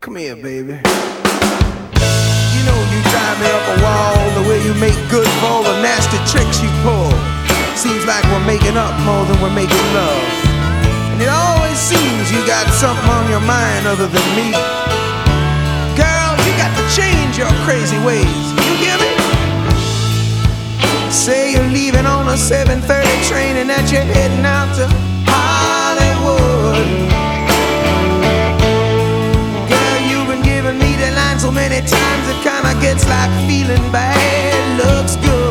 Come here, baby. You know you drive me up a wall, the way you make good for all the nasty tricks you pull. Seems like we're making up more than we're making love. And it always seems you got something on your mind other than me. Girl, you got to change your crazy ways. You hear me? Say you're leaving on a 7:30 train and that you're heading out to Hollywood. So many times it kinda gets like feeling bad looks good.